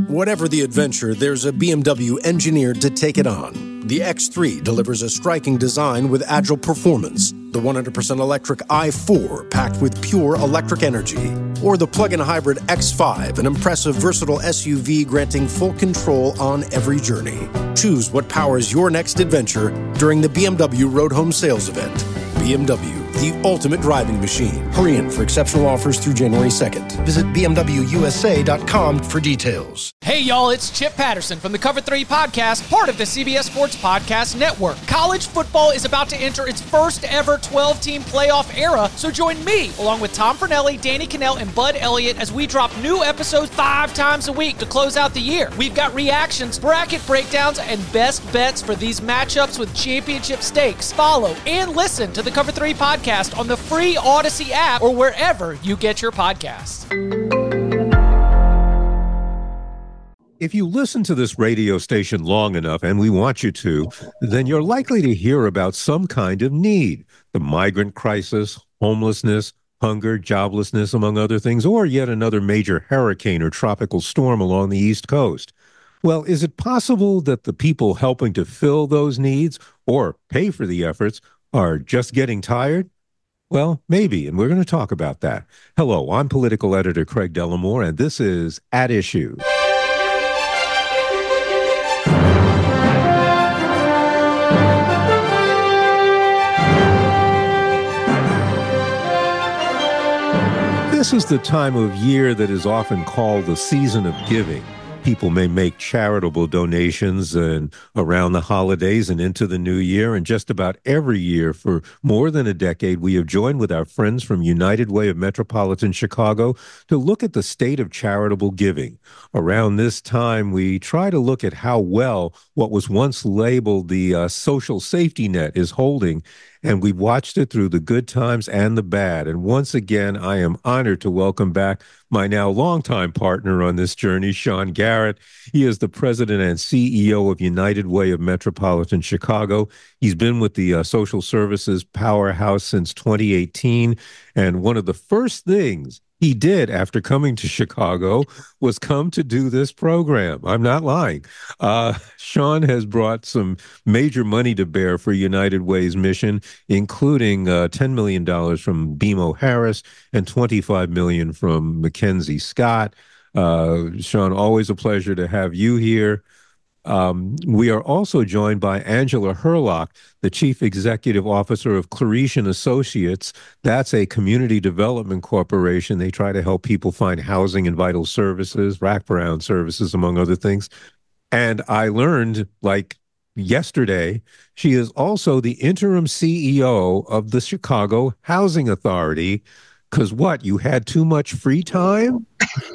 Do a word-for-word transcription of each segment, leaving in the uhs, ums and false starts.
Whatever the adventure, there's a B M W engineered to take it on. The X three delivers a striking design with agile performance. The one hundred percent electric i four, packed with pure electric energy. Or the plug-in hybrid X five, an impressive, versatile S U V granting full control on every journey. Choose what powers your next adventure during the B M W Road Home Sales Event. B M W, the ultimate driving machine. Hurry in for exceptional offers through January second. Visit B M W U S A dot com for details. Hey, y'all, it's Chip Patterson from the Cover three Podcast, part of the C B S Sports Podcast Network. College football is about to enter its first ever twelve-team playoff era, so join me, along with Tom Fornelli, Danny Cannell, and Bud Elliott, as we drop new episodes five times a week to close out the year. We've got reactions, bracket breakdowns, and best bets for these matchups with championship stakes. Follow and listen to the Cover three Podcast on the free Odyssey app or wherever you get your podcasts. If you listen to this radio station long enough, and we want you to, then you're likely to hear about some kind of need. The migrant crisis, homelessness, hunger, joblessness, among other things, or yet another major hurricane or tropical storm along the East Coast. Well, is it possible that the people helping to fill those needs or pay for the efforts are just getting tired? Well, maybe, and we're going to talk about that. Hello, I'm political editor Craig Dellamore, and this is At Issue. This is the time of year that is often called the season of giving. People may make charitable donations and around the holidays and into the new year. And just about every year for more than a decade, we have joined with our friends from United Way of Metropolitan Chicago to look at the state of charitable giving. Around this time, we try to look at how well what was once labeled the uh, social safety net is holding. And we've watched it through the good times and the bad. And once again, I am honored to welcome back my now longtime partner on this journey, Sean Garrett. He is the president and C E O of United Way of Metropolitan Chicago. He's been with the uh, social services powerhouse since twenty eighteen. And one of the first things he did after coming to Chicago was come to do this program. I'm not lying. Uh, Sean has brought some major money to bear for United Way's mission, including uh, ten million dollars from B M O Harris and twenty-five million dollars from Mackenzie Scott. Uh, Sean, always a pleasure to have you here. Um, we are also joined by Angela Herlock, the Chief Executive Officer of Clarice and Associates. That's a community development corporation. They try to help people find housing and vital services, wraparound services, among other things. And I learned, like yesterday, she is also the interim C E O of the Chicago Housing Authority. Because what, you had too much free time?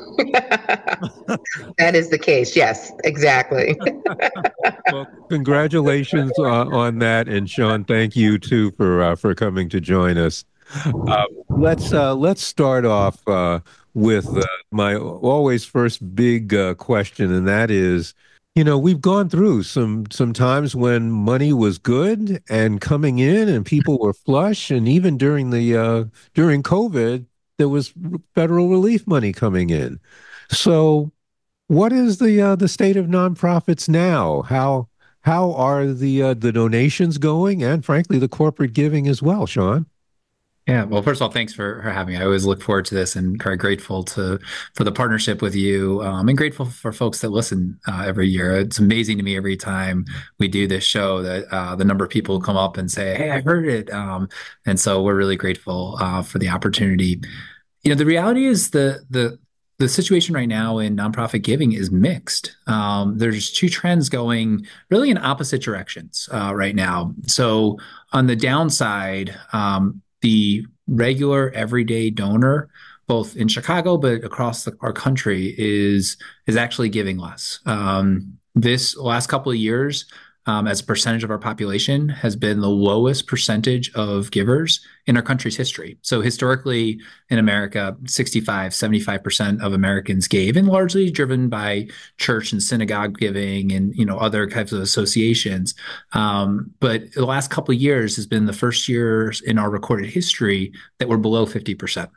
That is the case. Yes, exactly. Well, congratulations uh, on that. And Sean, thank you too for uh, for coming to join us. Uh, let's uh, let's start off uh, with uh, my always first big uh, question, and that is, you know, we've gone through some some times when money was good and coming in and people were flush, and even during the uh, during COVID, there was federal relief money coming in. So what is the uh, the state of nonprofits now? How how are the uh, the donations going, and frankly, the corporate giving as well, Sean? Yeah, well, first of all, thanks for, for having me. I always look forward to this and very grateful to for the partnership with you, um, and grateful for folks that listen uh, every year. It's amazing to me every time we do this show that uh, the number of people come up and say, hey, I heard it. Um, and so we're really grateful uh, for the opportunity. You know, the reality is the the the situation right now in nonprofit giving is mixed. Um, there's two trends going really in opposite directions uh, right now. So on the downside, um, the regular everyday donor, both in Chicago but across the, our country, is is actually giving less. Um, this last couple of years, um, as a percentage of our population, has been the lowest percentage of givers in our country's history. So historically in America, sixty-five, seventy-five percent of Americans gave, and largely driven by church and synagogue giving and, you know, other types of associations. Um, but the last couple of years has been the first years in our recorded history that we're below fifty percent.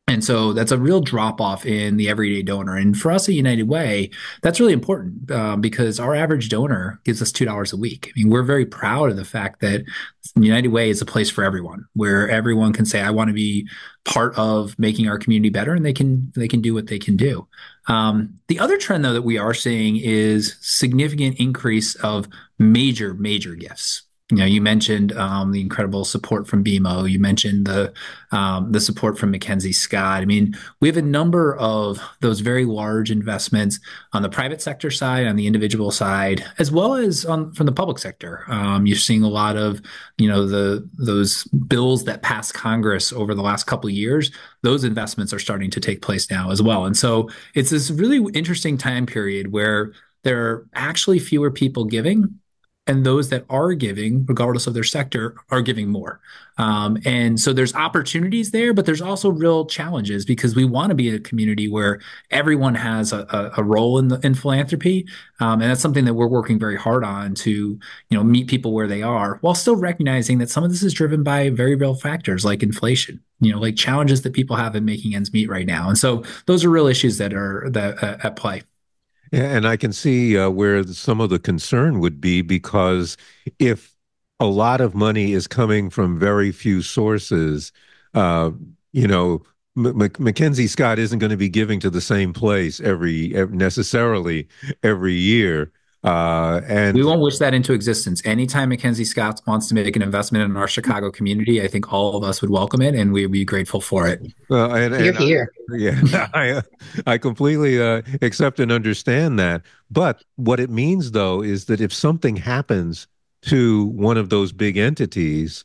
And so that's a real drop off in the everyday donor. And for us at United Way, that's really important uh, because our average donor gives us two dollars a week. I mean, we're very proud of the fact that United Way is a place for everyone, where everyone can say, I want to be part of making our community better, and they can they can do what they can do. Um, the other trend, though, that we are seeing is significant increase of major, major gifts. You know, you mentioned um, the incredible support from B M O. You mentioned the um, the support from Mackenzie Scott. I mean, we have a number of those very large investments on the private sector side, on the individual side, as well as on from the public sector. Um, you're seeing a lot of, you know, the those bills that passed Congress over the last couple of years. Those investments are starting to take place now as well. And so it's this really interesting time period where there are actually fewer people giving, and those that are giving, regardless of their sector, are giving more. Um, and so there's opportunities there, but there's also real challenges because we want to be a community where everyone has a, a, a role in the in philanthropy. Um, and that's something that we're working very hard on to, you know, meet people where they are, while still recognizing that some of this is driven by very real factors like inflation, you know, like challenges that people have in making ends meet right now. And so those are real issues that are that uh, at play. Yeah, and I can see uh, where some of the concern would be, because if a lot of money is coming from very few sources, uh, you know, M- M- Mackenzie Scott isn't going to be giving to the same place every, ev necessarily every year. Uh, and we won't wish that into existence. Anytime Mackenzie Scott wants to make an investment in our Chicago community, I think all of us would welcome it, and we'd be grateful for it. Uh, and, and You're here. I, yeah, I, I completely uh, accept and understand that. But what it means, though, is that if something happens to one of those big entities,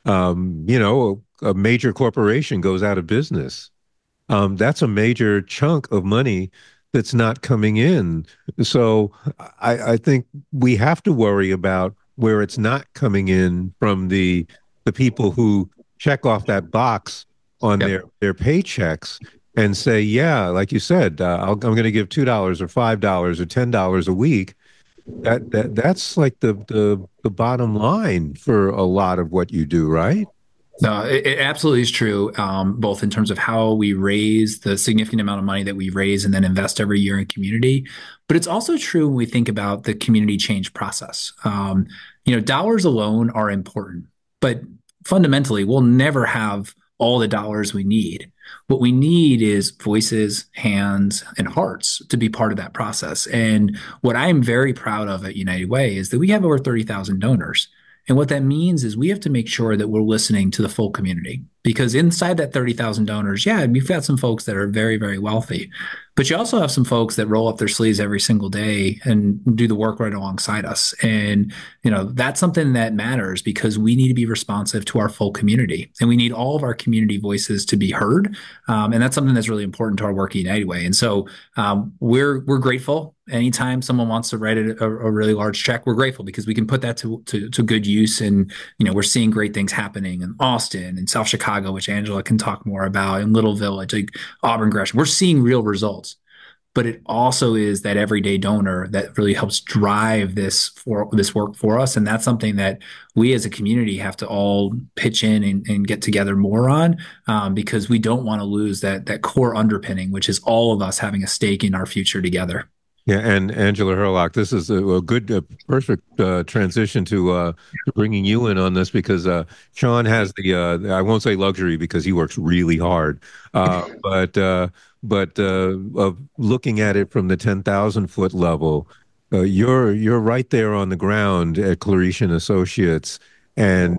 um, you know, a, a major corporation goes out of business. Um, that's a major chunk of money that's not coming in. So I, I think we have to worry about where it's not coming in from the the people who check off that box on Yep. their their paychecks and say, yeah, like you said, uh, I'll, I'm going to give two dollars or five dollars or ten dollars a week. That that that's like the the the bottom line for a lot of what you do, right? No, it, it absolutely is true, um, both in terms of how we raise the significant amount of money that we raise and then invest every year in community. But it's also true when we think about the community change process. Um, you know, dollars alone are important, but fundamentally, we'll never have all the dollars we need. What we need is voices, hands, and hearts to be part of that process. And what I'm very proud of at United Way is that we have over thirty thousand donors. And what that means is we have to make sure that we're listening to the full community, because inside that thirty thousand donors, yeah, we've got some folks that are very, very wealthy, but you also have some folks that roll up their sleeves every single day and do the work right alongside us. And, you know, that's something that matters because we need to be responsive to our full community, and we need all of our community voices to be heard. Um, and that's something that's really important to our work at United Way. And so um, we're, we're grateful. Anytime someone wants to write a, a really large check, we're grateful because we can put that to, to, to good use. And, you know, we're seeing great things happening in Austin and South Chicago, which Angela can talk more about, in Little Village, like Auburn, Gresham. We're seeing real results. But it also is that everyday donor that really helps drive this for this work for us. And that's something that we as a community have to all pitch in and, and get together more on, um, because we don't want to lose that, that core underpinning, which is all of us having a stake in our future together. Yeah, and Angela Herlock, this is a, a good, uh, perfect uh, transition to, uh, to bringing you in on this, because uh, Sean has the, uh, I won't say luxury because he works really hard, uh, but uh, but uh, of looking at it from the ten thousand foot level, uh, you're you're right there on the ground at Clarice and Associates, and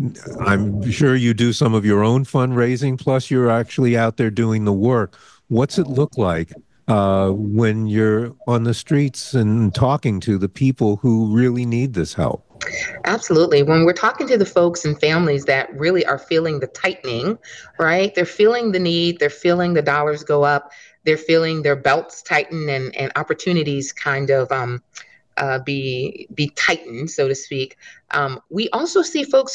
I'm sure you do some of your own fundraising, plus you're actually out there doing the work. What's it look like uh, when you're on the streets and talking to the people who really need this help? Absolutely. When we're talking to the folks and families that really are feeling the tightening, right? They're feeling the need, they're feeling the dollars go up, they're feeling their belts tighten and, and opportunities kind of um, uh, be be tightened, so to speak. Um, we also see folks who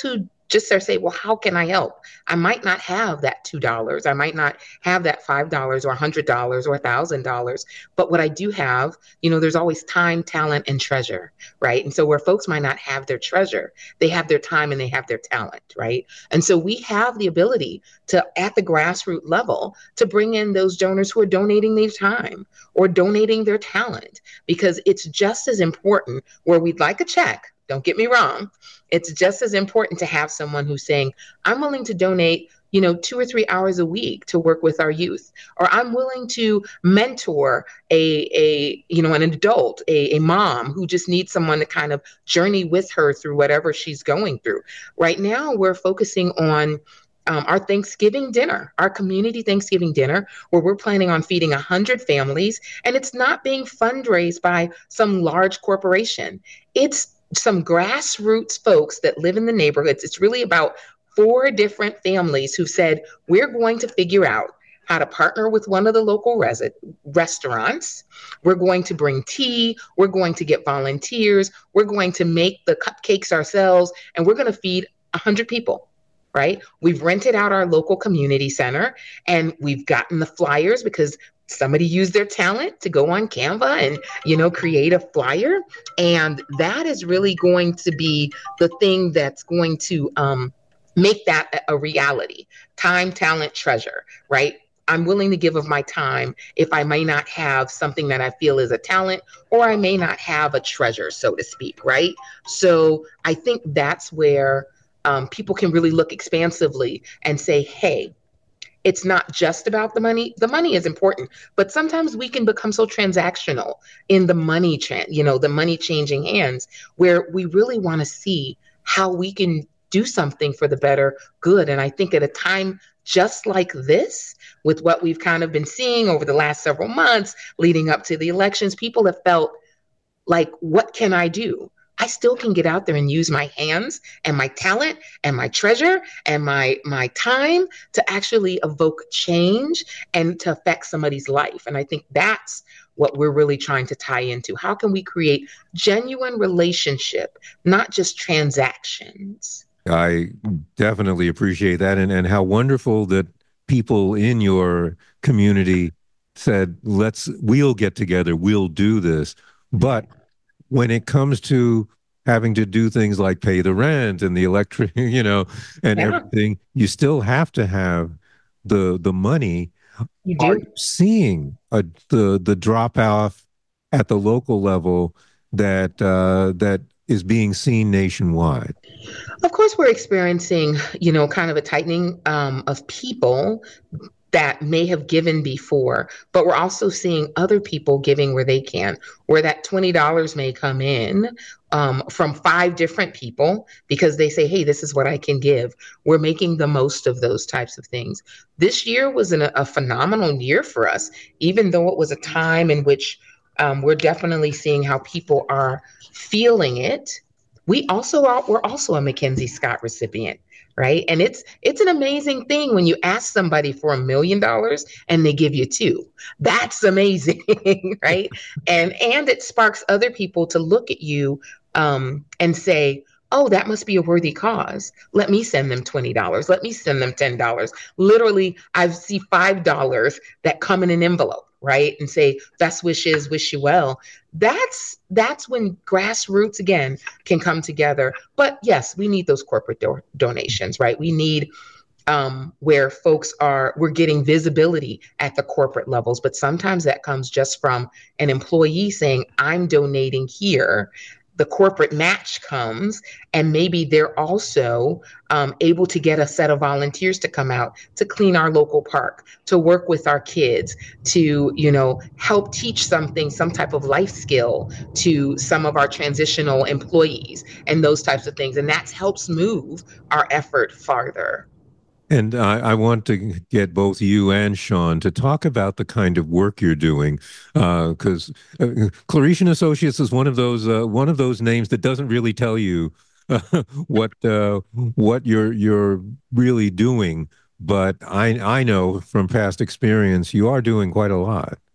just to say, well, how can I help? I might not have that two dollars. I might not have that five dollars or one hundred dollars or one thousand dollars. But what I do have, you know, there's always time, talent, and treasure, right? And so where folks might not have their treasure, they have their time and they have their talent, right? And so we have the ability to, at the grassroots level, to bring in those donors who are donating their time or donating their talent, because it's just as important where we'd like a check. Don't get me wrong. It's just as important to have someone who's saying, I'm willing to donate, you know, two or three hours a week to work with our youth, or I'm willing to mentor a, a you know, an adult, a, a mom who just needs someone to kind of journey with her through whatever she's going through. Right now, we're focusing on Um, our Thanksgiving dinner, our community Thanksgiving dinner, where we're planning on feeding one hundred families, and it's not being fundraised by some large corporation. It's some grassroots folks that live in the neighborhoods. It's really about four different families who said, we're going to figure out how to partner with one of the local resi- restaurants. We're going to bring tea. We're going to get volunteers. We're going to make the cupcakes ourselves, and we're going to feed one hundred people. Right? We've rented out our local community center, and we've gotten the flyers because somebody used their talent to go on Canva and, you know, create a flyer. And that is really going to be the thing that's going to um, make that a reality. Time, talent, treasure, right? I'm willing to give of my time if I may not have something that I feel is a talent, or I may not have a treasure, so to speak, right? So I think that's where Um, people can really look expansively and say, hey, it's not just about the money. The money is important, but sometimes we can become so transactional in the money, tra- you know, the money changing hands, where we really want to see how we can do something for the better good. And I think at a time just like this, with what we've kind of been seeing over the last several months leading up to the elections, people have felt like, what can I do? I still can get out there and use my hands and my talent and my treasure and my my time to actually evoke change and to affect somebody's life. And I think that's what we're really trying to tie into. How can we create genuine relationship, not just transactions? I definitely appreciate that. And, and how wonderful that people in your community said, let's, we'll get together, we'll do this. But when it comes to having to do things like pay the rent and the electric, you know, and Yeah. everything, you still have to have the the money. You Are do. you seeing a, the the drop off at the local level that uh, that is being seen nationwide? Of course, we're experiencing, you know, kind of a tightening um, of people that may have given before, but we're also seeing other people giving where they can, where that twenty dollars may come in um, from five different people because they say, hey, this is what I can give. We're making the most of those types of things. This year was an, a phenomenal year for us, even though it was a time in which um, we're definitely seeing how people are feeling it. We also are, we're also a Mackenzie Scott recipient. Right. And it's it's an amazing thing when you ask somebody for a million dollars and they give you two. That's amazing. Right. And and it sparks other people to look at you um, and say, oh, that must be a worthy cause. Let me send them twenty dollars. Let me send them ten dollars. Literally, I see five dollars that come in an envelope. Right. And say, best wishes, wish you well. That's that's when grassroots, again, can come together. But yes, we need those corporate do- donations. Right. We need um, where folks are, we're getting visibility at the corporate levels. But sometimes that comes just from an employee saying, I'm donating here. The corporate match comes, and maybe they're also um, able to get a set of volunteers to come out to clean our local park, to work with our kids, to, you know, help teach something, some type of life skill to some of our transitional employees and those types of things. And that helps move our effort farther. And I, I want to get both you and Sean to talk about the kind of work you're doing, because uh, uh, Clarice and Associates is one of those uh, one of those names that doesn't really tell you uh, what uh, what you're you're really doing. But I I know from past experience you are doing quite a lot.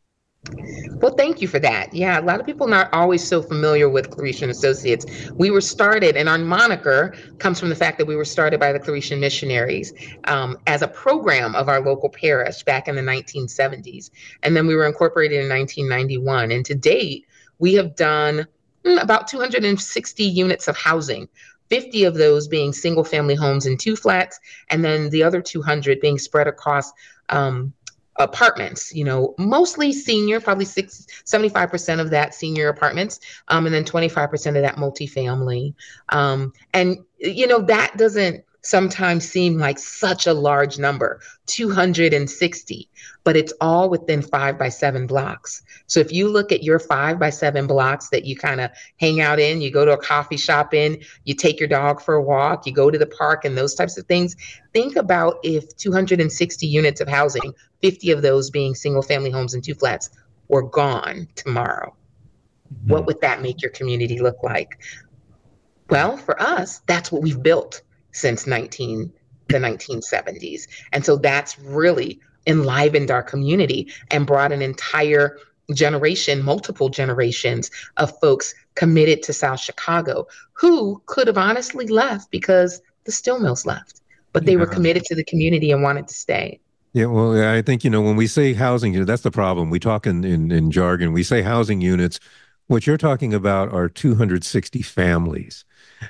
Well, thank you for that. Yeah, a lot of people not always so familiar with Claretian Associates. We were started, and our moniker comes from the fact that we were started by the Claretian missionaries um, as a program of our local parish back in the nineteen seventies. And then we were incorporated in nineteen ninety-one. And to date, we have done mm, about two hundred sixty units of housing. fifty of those being single family homes and two flats, and then the other two hundred being spread across um, apartments, you know, mostly senior, probably six, seventy-five percent of that senior apartments, um, and then twenty-five percent of that multifamily. Um, and, you know, that doesn't sometimes seem like such a large number, two hundred sixty, but it's all within five by seven blocks. So if you look at your five by seven blocks that you kind of hang out in, you go to a coffee shop in, you take your dog for a walk, you go to the park and those types of things, think about if two hundred sixty units of housing, fifty of those being single family homes and two flats, were gone tomorrow. Mm-hmm. What would that make your community look like? Well, for us, that's what we've built since nineteen the nineteen seventies. And so that's really enlivened our community and brought an entire generation, multiple generations of folks committed to South Chicago who could have honestly left because the steel mills left, but they yeah. were committed to the community and wanted to stay. Yeah, well, I think, you know, when we say housing, you know, that's the problem. We talk in, in, in jargon, we say housing units. What you're talking about are two hundred sixty families.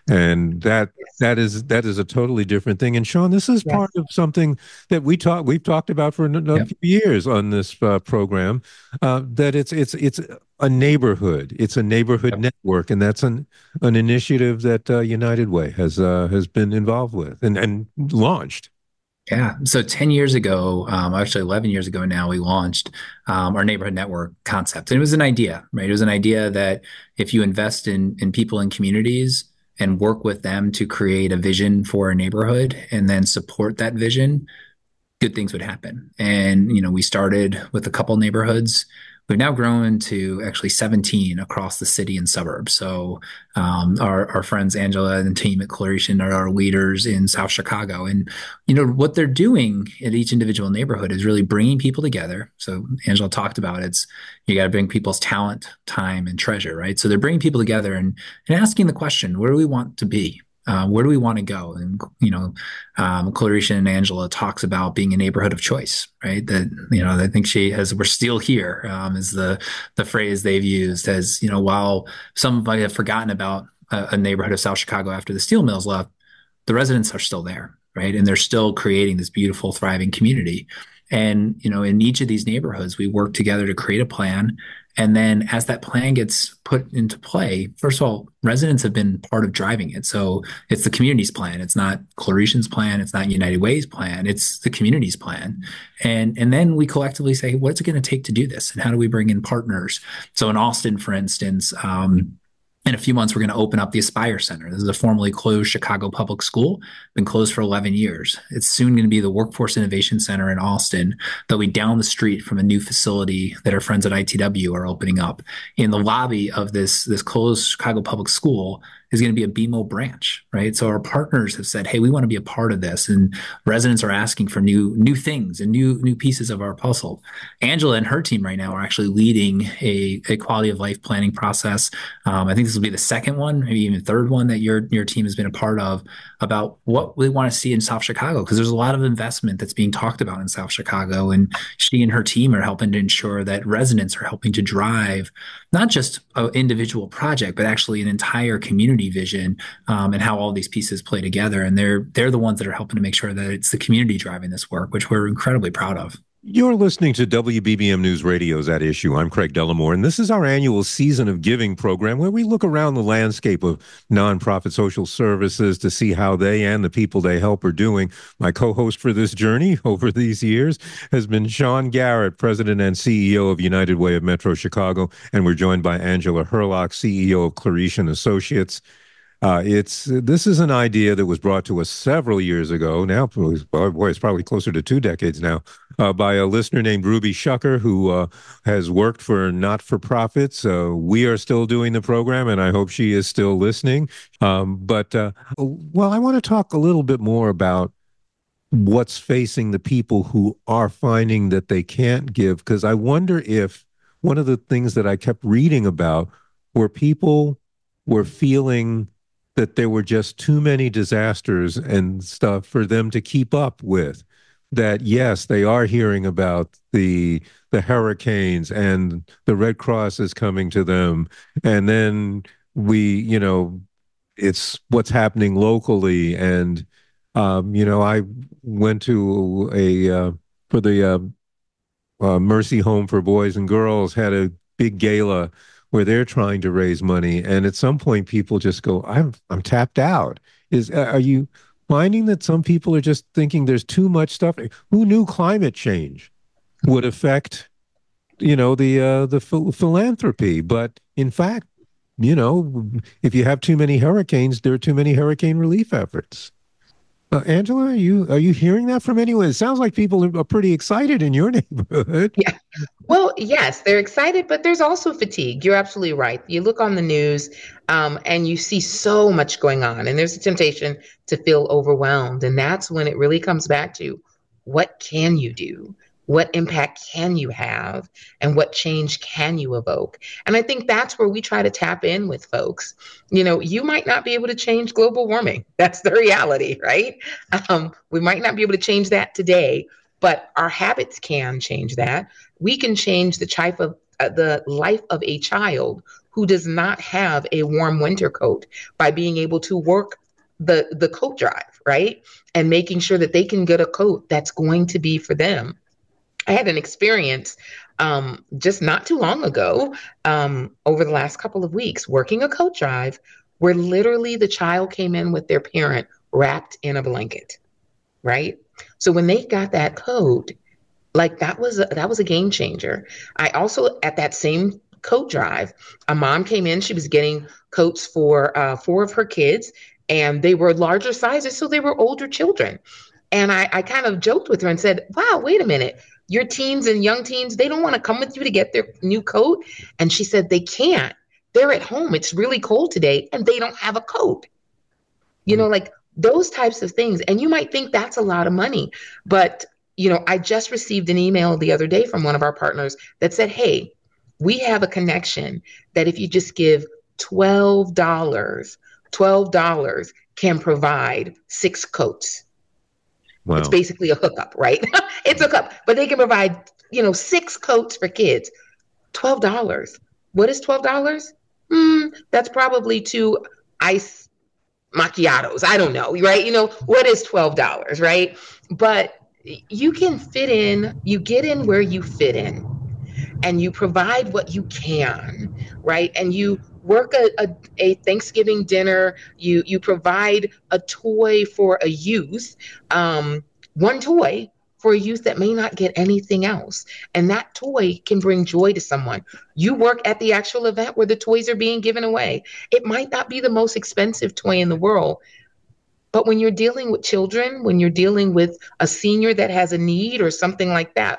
And that yes. that is that is a totally different thing. And Sean, this is yes. part of something that we talk we've talked about for a, a yep. few years on this uh, program. Uh, that it's it's it's a neighborhood, it's a neighborhood yep. network, and that's an an initiative that uh, United Way has uh, has been involved with and and launched. Yeah. So ten years ago, um, actually eleven years ago now, we launched um, our neighborhood network concept. And it was an idea, right? It was an idea that if you invest in in people and communities and work with them to create a vision for a neighborhood and then support that vision, good things would happen. And, you know, we started with a couple neighborhoods. We've now grown to actually seventeen across the city and suburbs. So um, our, our friends Angela and the team at Claretian are our leaders in South Chicago. And, you know, what they're doing at each individual neighborhood is really bringing people together. So Angela talked about it's, you got to bring people's talent, time, and treasure, right? So they're bringing people together and, and asking the question, where do we want to be? Uh, where do we want to go? And, you know, um, Claretian and Angela talks about being a neighborhood of choice, right? That, you know, I think she has, we're still here, um, is the, the phrase they've used as, you know, while some might have forgotten about a, a neighborhood of South Chicago after the steel mills left, the residents are still there, right? And they're still creating this beautiful, thriving community. And, you know, in each of these neighborhoods, we work together to create a plan. And then as that plan gets put into play, first of all, residents have been part of driving it. So it's the community's plan. It's not Claretian's plan. It's not United Way's plan. It's the community's plan. And, and then we collectively say, what's it going to take to do this? And how do we bring in partners? So in Austin, for instance, um, in a few months, we're going to open up the Aspire Center. This is a formerly closed Chicago public school, been closed for eleven years. It's soon going to be the Workforce Innovation Center in Austin, that'll be down the street from a new facility that our friends at I T W are opening up. In the lobby of this, this closed Chicago public school is going to be a B M O branch, right? So our partners have said, hey, we want to be a part of this. And residents are asking for new new things and new new pieces of our puzzle. Angela and her team right now are actually leading a, a quality of life planning process. Um, I think this will be the second one, maybe even third one that your, your team has been a part of about what we want to see in South Chicago, because there's a lot of investment that's being talked about in South Chicago. And she and her team are helping to ensure that residents are helping to drive not just an individual project, but actually an entire community vision, um, and how all these pieces play together. And they're they're the ones that are helping to make sure that it's the community driving this work, which we're incredibly proud of. You're listening to W B B M News Radio's At Issue. I'm Craig Dellamore, and this is our annual Season of Giving program where we look around the landscape of nonprofit social services to see how they and the people they help are doing. My co-host for this journey over these years has been Sean Garrett, President and C E O of United Way of Metro Chicago, and we're joined by Angela Herlock, C E O of Claretian Associates. Uh, it's this is an idea that was brought to us several years ago. Now, well, boy, it's probably closer to two decades now, uh, by a listener named Ruby Shucker, who uh, has worked for not-for-profits. Uh, we are still doing the program, and I hope she is still listening. Um, but, uh, well, I want to talk a little bit more about what's facing the people who are finding that they can't give, because I wonder if one of the things that I kept reading about were people were feeling that there were just too many disasters and stuff for them to keep up with. That yes, they are hearing about the the hurricanes and the Red Cross is coming to them, and then we, you know, it's what's happening locally. And um, you know, I went to a uh, for the uh, uh, Mercy Home for Boys and Girls had a big gala where they're trying to raise money, and at some point, people just go, "I'm I'm tapped out." Is are you finding that some people are just thinking there's too much stuff? Who knew climate change would affect, you know, the uh, the ph philanthropy? But in fact, you know, if you have too many hurricanes, there are too many hurricane relief efforts. Uh, Angela, are you are you hearing that from anyone? It sounds like people are pretty excited in your neighborhood. Yeah. Well, yes, they're excited, but there's also fatigue. You're absolutely right. You look on the news, um, and you see so much going on, and there's a temptation to feel overwhelmed. And that's when it really comes back to what can you do? What impact can you have? And what change can you evoke? And I think that's where we try to tap in with folks. You know, you might not be able to change global warming. That's the reality, right? Um, we might not be able to change that today, but our habits can change that. We can change the life of uh, the life of a child who does not have a warm winter coat by being able to work the the coat drive, right? And making sure that they can get a coat that's going to be for them. I had an experience um, just not too long ago, um, over the last couple of weeks, working a coat drive where literally the child came in with their parent wrapped in a blanket, right? So when they got that coat, like that was a, that was a game changer. I also, at that same coat drive, a mom came in. She was getting coats for uh, four of her kids, and they were larger sizes, so they were older children. And I, I kind of joked with her and said, "Wow, wait a minute. Your teens and young teens, they don't want to come with you to get their new coat?" And she said, "They can't. They're at home. It's really cold today, and they don't have a coat." You know, like those types of things. And you might think that's a lot of money, but you know, I just received an email the other day from one of our partners that said, "Hey, we have a connection that if you just give twelve dollars, twelve dollars can provide six coats." Wow. It's basically a hookup, right? It's a hookup, but they can provide, you know, six coats for kids. twelve dollars. What is twelve dollars? Hmm, that's probably two ice macchiatos. I don't know, right? You know, what is twelve dollars, right? But you can fit in, you get in where you fit in, and you provide what you can, right? And you work a, a, a Thanksgiving dinner, you you provide a toy for a youth, um, one toy for a youth that may not get anything else. And that toy can bring joy to someone. You work at the actual event where the toys are being given away. It might not be the most expensive toy in the world, but when you're dealing with children, when you're dealing with a senior that has a need or something like that,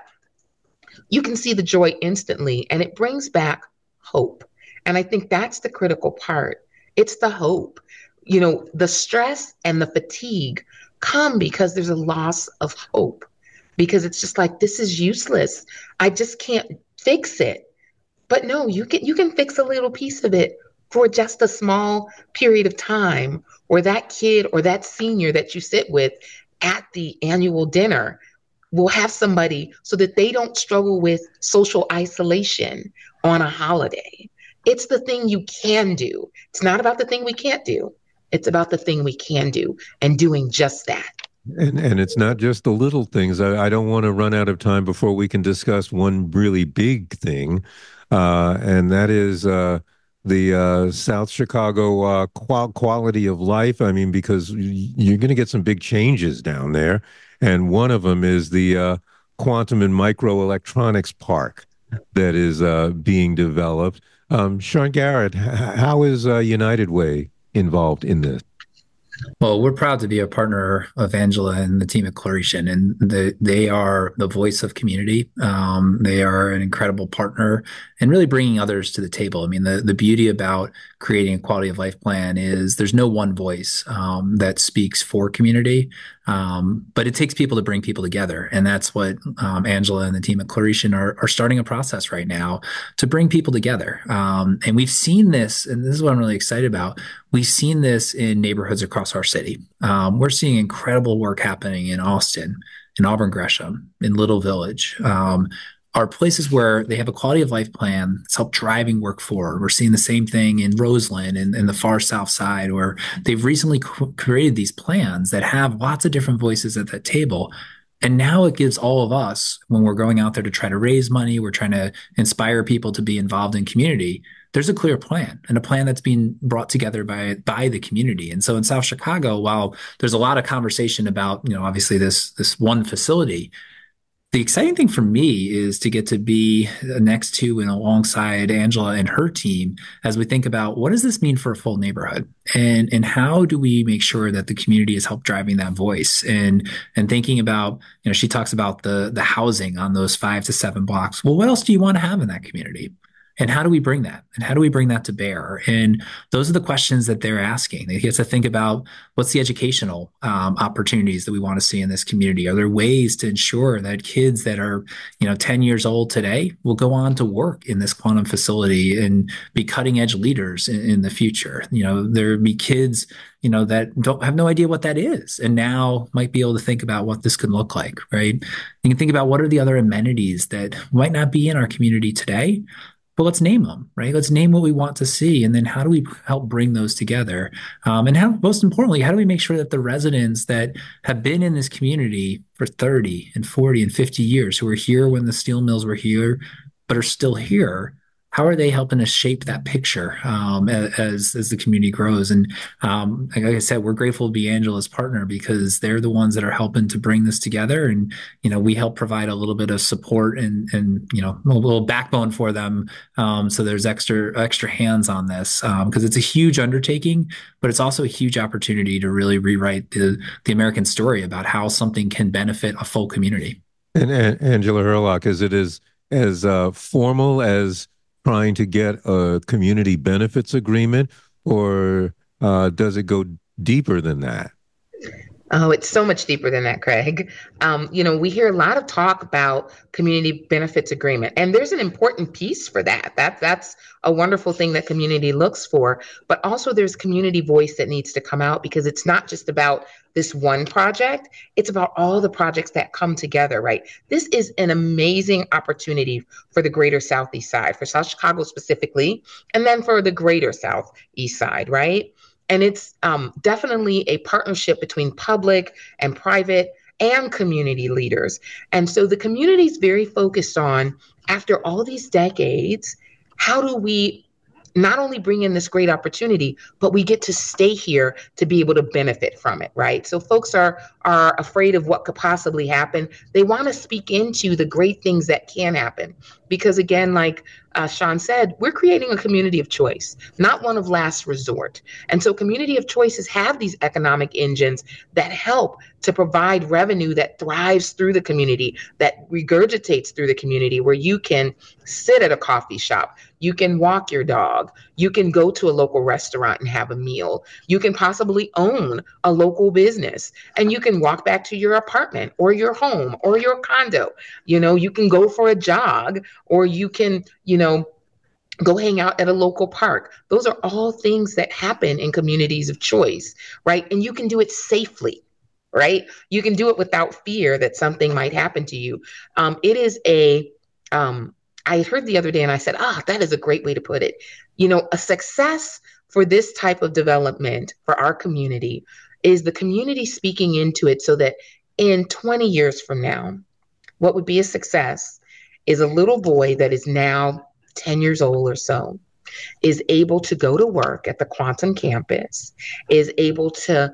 you can see the joy instantly, and it brings back hope. And I think that's the critical part. It's the hope. You know, the stress and the fatigue come because there's a loss of hope, because it's just like, this is useless. I just can't fix it. But no, you can, you can fix a little piece of it for just a small period of time, or that kid or that senior that you sit with at the annual dinner will have somebody so that they don't struggle with social isolation on a holiday. It's the thing you can do. It's not about the thing we can't do. It's about the thing we can do and doing just that. And and it's not just the little things. I, I don't want to run out of time before we can discuss one really big thing, uh, and that is uh, the uh, South Chicago uh, qual quality of life. I mean, because you're going to get some big changes down there, and one of them is the uh, quantum and microelectronics park that is uh, being developed. Um, Sean Garrett, how is uh, United Way involved in this? Well, we're proud to be a partner of Angela and the team at Claretian, and the, they are the voice of community. Um, they are an incredible partner and really bringing others to the table. I mean, the, the beauty about creating a quality of life plan is there's no one voice um, that speaks for community, um, but it takes people to bring people together. And that's what um, Angela and the team at Claretian are, are starting a process right now to bring people together. Um, and we've seen this, and this is what I'm really excited about. We've seen this in neighborhoods across our city. Um, we're seeing incredible work happening in Austin, in Auburn Gresham, in Little Village, um, are places where they have a quality of life plan that's helped driving work forward. We're seeing the same thing in Roseland and in, in the far south side, where they've recently c- created these plans that have lots of different voices at that table. And now it gives all of us, when we're going out there to try to raise money, we're trying to inspire people to be involved in community, there's a clear plan and a plan that's being brought together by by the community. And so in South Chicago, while there's a lot of conversation about, you know, obviously this this one facility, the exciting thing for me is to get to be next to and alongside Angela and her team as we think about what does this mean for a full neighborhood, and and how do we make sure that the community is help driving that voice, and and thinking about, you know, she talks about the the housing on those five to seven blocks. Well, what else do you want to have in that community? And how do we bring that? And how do we bring that to bear? And those are the questions that they're asking. They get to think about what's the educational um, opportunities that we want to see in this community. Are there ways to ensure that kids that are, you know, ten years old today will go on to work in this quantum facility and be cutting edge leaders in, in the future? You know, there be kids, you know, that don't have no idea what that is, and now might be able to think about what this could look like, right? You can think about what are the other amenities that might not be in our community today, but let's name them, right? Let's name what we want to see. And then how do we help bring those together? Um, and how, most importantly, how do we make sure that the residents that have been in this community for thirty and forty and fifty years, who were here when the steel mills were here, but are still here, how are they helping us shape that picture um, as as the community grows? And um, like I said, we're grateful to be Angela's partner because they're the ones that are helping to bring this together. And, you know, we help provide a little bit of support and, and you know, a little backbone for them. Um, so there's extra extra hands on this because um, it's a huge undertaking, but it's also a huge opportunity to really rewrite the, the American story about how something can benefit a full community. And, and Angela Hurlock, is it as, as uh, formal as trying to get a community benefits agreement, or uh, does it go deeper than that? Oh, it's so much deeper than that, Craig. Um, you know, we hear a lot of talk about community benefits agreement, and there's an important piece for that. That that's a wonderful thing that community looks for, but also there's community voice that needs to come out, because it's not just about this one project. It's about all the projects that come together, right? This is an amazing opportunity for the greater Southeast side, for South Chicago specifically, and then for the greater Southeast side, right? And it's um, definitely a partnership between public and private and community leaders. And so the community is very focused on, after all these decades, how do we not only bring in this great opportunity, but we get to stay here to be able to benefit from it, right? So folks are are afraid of what could possibly happen. They want to speak into the great things that can happen. Because again, like uh, Sean said, we're creating a community of choice, not one of last resort. And so community of choices have these economic engines that help to provide revenue that thrives through the community, that regurgitates through the community, where you can sit at a coffee shop, you can walk your dog, you can go to a local restaurant and have a meal, you can possibly own a local business, and you can walk back to your apartment or your home or your condo. You know, you can go for a jog, or you can, you know, go hang out at a local park. Those are all things that happen in communities of choice, right? And you can do it safely, right? You can do it without fear that something might happen to you. Um, it is a, um, I heard the other day and I said, ah, that is a great way to put it. You know, a success for this type of development for our community is the community speaking into it, so that in twenty years from now, what would be a success is a little boy that is now ten years old or so is able to go to work at the Quantum campus, is able to,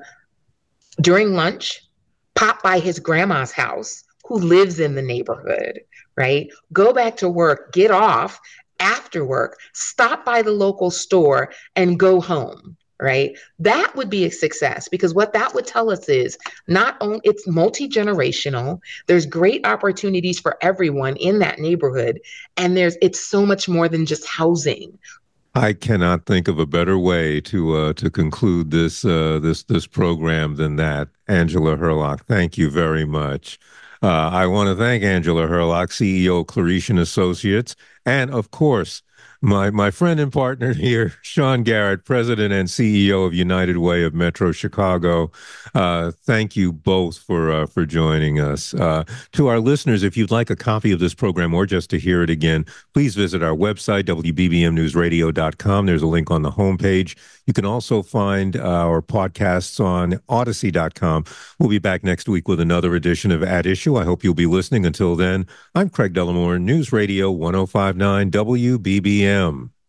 during lunch, pop by his grandma's house who lives in the neighborhood, right? Go back to work, get off after work, stop by the local store and go home, right? That would be a success, because what that would tell us is not only it's multi-generational, there's great opportunities for everyone in that neighborhood, and there's it's so much more than just housing. I cannot think of a better way to uh, to conclude this uh, this this program than that. Angela Hurlock, thank you very much. Uh, I want to thank Angela Hurlock, C E O of Claretian Associates, and of course, my my friend and partner here, Sean Garrett, President and C E O of United Way of Metro Chicago. Uh, thank you both for uh, for joining us. Uh, to our listeners, if you'd like a copy of this program or just to hear it again, please visit our website, W B B M news radio dot com. There's a link on the homepage. You can also find our podcasts on Odyssey dot com. We'll be back next week with another edition of At Issue. I hope you'll be listening. Until then, I'm Craig Dellamore, News Radio one oh five point nine W B B M.